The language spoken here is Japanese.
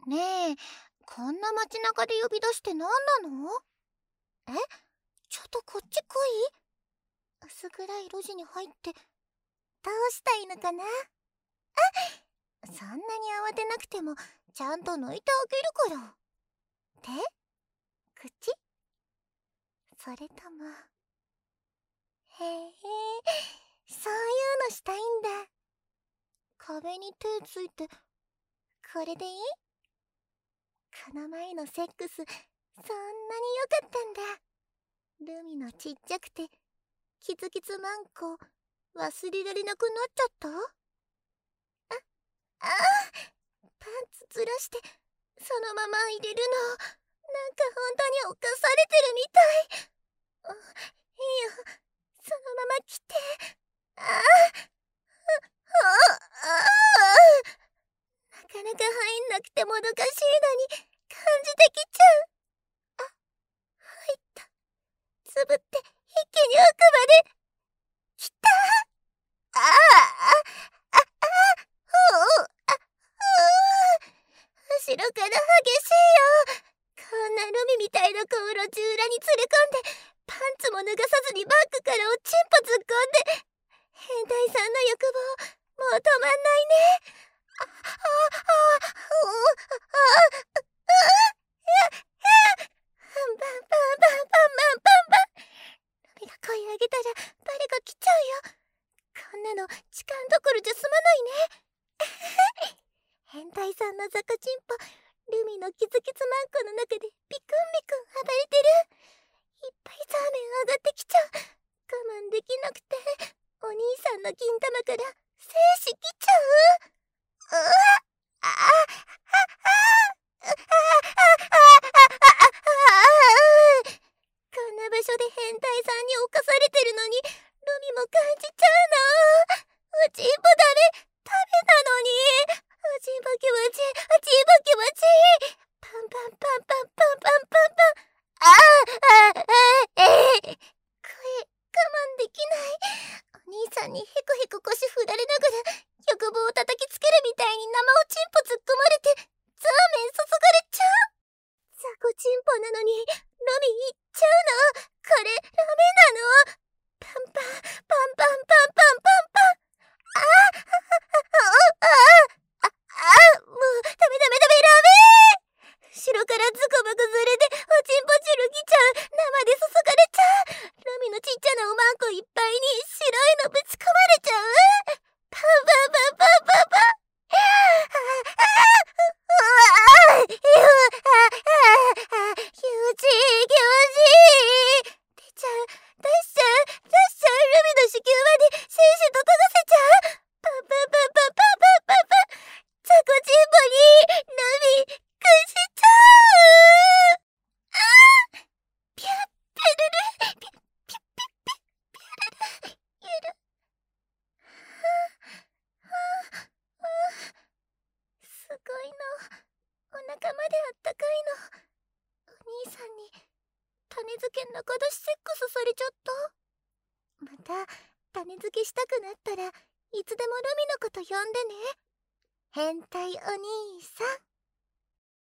ねえ、こんな街中で呼び出して何なの？え、ちょっとこっち来い。薄暗い路地に入ってどうしたいのかな。そんなに慌てなくてもちゃんと抜いてあげるから。手？口？それとも。へえ、そういうのしたいんだ。壁に手ついてこれでいい？この前のセックスそんなに良かったんだ。ルミのちっちゃくてキツキツマンコ忘れられなくなっちゃった。ああ、パンツずらしてそのまま入れるの、なんか本当に犯されてるみたい。いいよ、そのまま来て。ああ、なかなか入んなくてもどかしいのに感じてきちゃう。あ、入った。つぶって一気に奥まで来た。ああ、ああ、後ろから激しいよ。こんなルミみたいな子を路地裏に連れ込んで、パンツも脱がさずにバッグからおちんぽ突っ込んで、変態さんの欲望もう止まんないね。パンパンパンパンパンパンパンパン。ルミが声上げたら誰か来ちゃうよ。こんなの痴漢どころじゃ済まないね。変態さんのザコチンポ、ルミのキツキツマンコの中でビクンビクン暴れてる。いっぱいザーメン上がってきちゃう。我慢できなくて、お兄さんの金玉から精子来ちゃう。うわああこんな場所で変態さんに侵されてるのに、ルミも感じちゃうの。おちんぽダメ、ダメなのに。おちんぽ気持ちいい、おちんぽ気持ちいい。パンパンパンパンパンパンパンパン。声我慢できない。お兄さんにヘコヘコ腰振られながら欲望を叩きつけるみたいに生おちんぽ突っ込まれてザーメン注がれちゃう。ザコチンポなのにルミいっちゃうの。これダメなの。パンパンパンパンパンパンパンパン。もうダメダメダメダメ。後ろからズコバコずれておちんぽ汁来ちゃう。生で注がれちゃう。ルミのちっちゃなおまんこいっぱいに白いのぶち込まれちゃう。パンパンパンパンパンパン。気持ちいい気持ちいい。出しちゃうルミの子宮まで精子と溶かせちゃう。パンパンパンパンパンパンパンパン。ザコチンポにルミくしちゃう。ピュッペルルピュッピュッピュッピュルルゆる。すごいの。お腹まであったかいの。お兄さんに種付け中出しセックスされちゃった。また種付けしたくなったらいつでもルミのこと呼んでね。変態お兄さん。